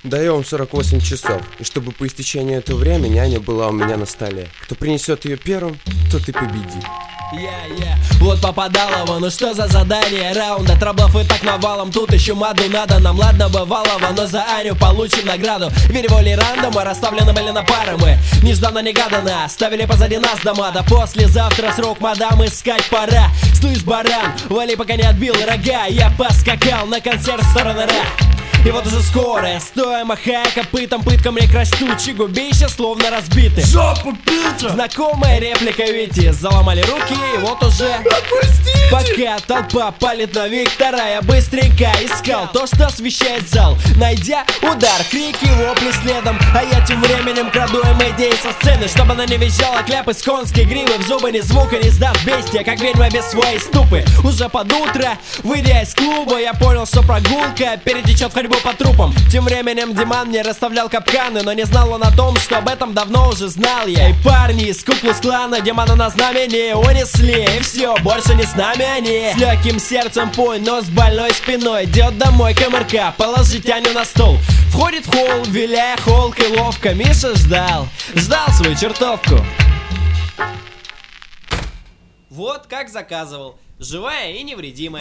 Даем 48 часов, и чтобы по истечению этого времени няня была у меня на столе. Кто принесет ее первым, тот и победит. Вот попадалово, ну что за задание? Раунда траблов и так навалом. Тут еще маду надо нам, ладно бывалого, но за Аню получим награду. Верь воле рандома, расставлены были на пары мы. Нежданно-негаданно, ставили позади нас дома. Да послезавтра срок, мадам, искать пора. Слышь, баран, вали пока не отбил рога. Я поскакал на концерт в сторону Ра. И вот уже скоро, стоя махая копытом, пыткам рек растучи, губища словно разбиты. Жопу пить! Знакомая реплика, видите, заломали руки, и вот уже Отпустите! пока толпа палит на Виктора, я быстренько искал то, что освещает зал. Найдя удар, крики, вопли следом, а я тем временем краду им идеи со сцены, чтобы она не визжала кляпы с конской гривы. В зубы ни звука не сдаст бестия, как ведьма без своей ступы. Уже под утро, выйдя из клуба, я понял, что прогулка перетечет в ходьбу по трупам. Тем временем Диман мне расставлял капканы, но не знал он о том, что об этом давно уже знал я. И парни из Ку-клукс-клана Димана на знамени унесли, и все, больше не с нами они. С легким сердцем пой, но с больной спиной идет домой КМРК, положить Аню на стол. Входит в холл, виляя холкой ловко. Миша ждал свою чертовку. Вот как заказывал, живая и невредимая.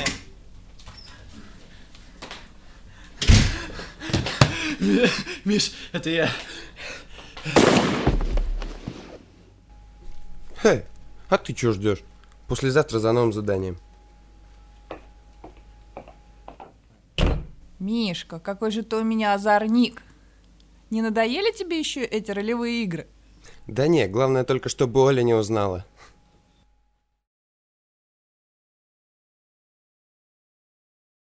Миш, это я. Хей, а ты чё ждешь? Послезавтра за новым заданием. Мишка, какой же ты у меня озорник. Не надоели тебе еще эти ролевые игры? Да не, главное только, чтобы Оля не узнала.